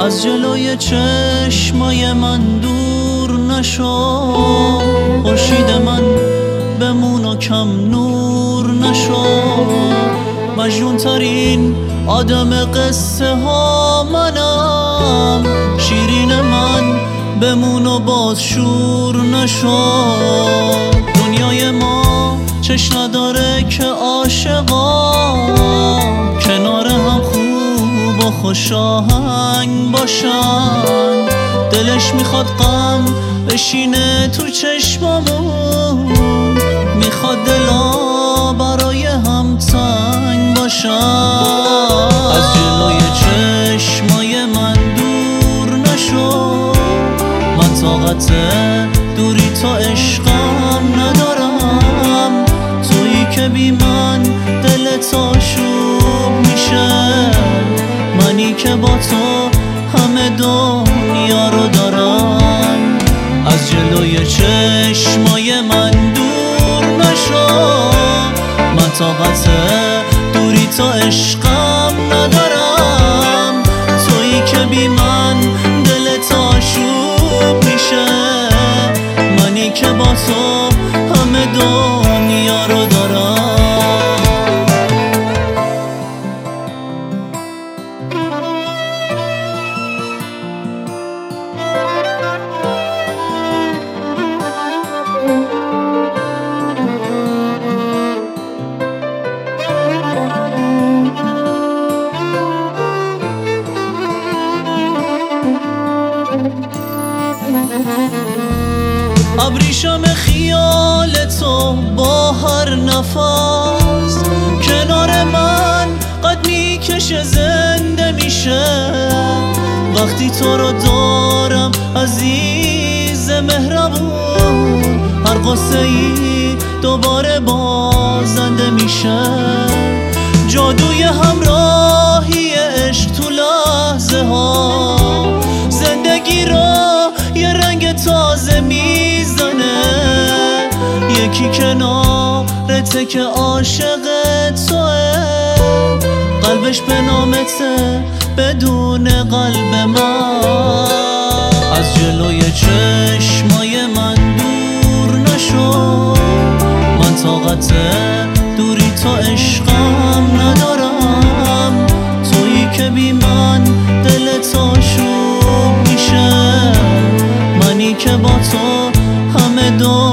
از جلوی چشمای من دور نشو، خورشید من بمون و کم نور نشو. مجنون ترین آدم قصه ها منم، شیرین من بمون و باز شور نشو. دنیای ما چشم نداره که عاشقا کنار هم خوب و خوش آهنگ باشن. دلش میخواد غم بشینه تو چشمامون، میخواد دلا برای هم تنگ باشن. از جلوی چشمای من دور نشو، من طاقت دوری تا عشقم ندارم. تویی که بی من دلت آشوب میشه، منی که با تو همه دنیا رو دارم. از جلوی چشمای من دور نشو، من طاقت دوری تا عشقم ندارم. تویی که بی من دلت آشوب میشه، منی که با تو همه دنیا رو دارم. ابریشم خیال تو با هر نفس کنار من قد میکشه، زنده میشه. وقتی تو رو دارم عزیز مهربون، هر قصه ای دوباره بازنده میشه. جادوی همراهی عشق تو لحظه ها زندگی رو یه رنگ تازه میزنه. یکی کنارته که عاشق توه، قلبش به نامته بدون قلب من. از جلوی چشمای من دور نشو، من طاقت دوری تا عشقم ندارم. تویی که بی من دلت آشوب میشه، منی که با تو همه